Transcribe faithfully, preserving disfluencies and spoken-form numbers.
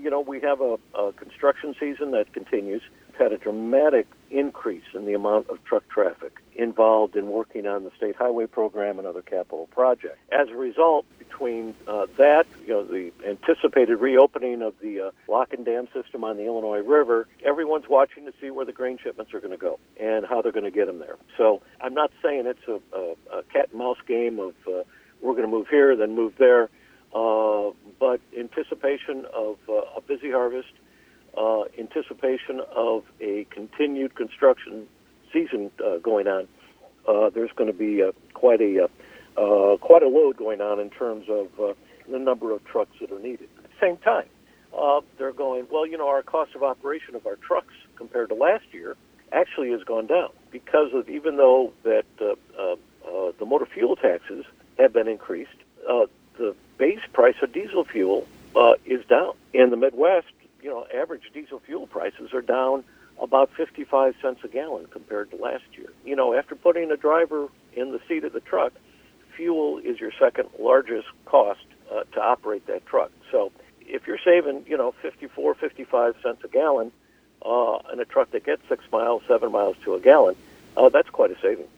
you know, we have a, a construction season that continues. We've had a dramatic increase in the amount of truck traffic involved in working on the state highway program and other capital projects. As a result, between uh, that, you know, the anticipated reopening of the uh, lock and dam system on the Illinois River, everyone's watching to see where the grain shipments are going to go and how they're going to get them there. So I'm not saying it's a, a, a cat and mouse game of uh, we're going to move here, then move there, uh, but anticipation of uh, a busy harvest, uh, anticipation of a continued construction season uh, going on. Uh, there's going to be uh, quite a uh, uh, quite a load going on in terms of uh, the number of trucks that are needed. At the same time, uh, they're going, well, you know, our cost of operation of our trucks compared to last year actually has gone down because of, even though that uh, uh, uh, the motor fuel taxes have been increased, uh, the base price of diesel fuel uh, is down. In the Midwest, you know, average diesel fuel prices are down about fifty-five cents a gallon compared to last year. You know, after putting a driver in the seat of the truck, fuel is your second largest cost uh, to operate that truck. So if you're saving, you know, fifty-four, fifty-five cents a gallon uh, in a truck that gets six miles, seven miles to a gallon, uh, that's quite a saving.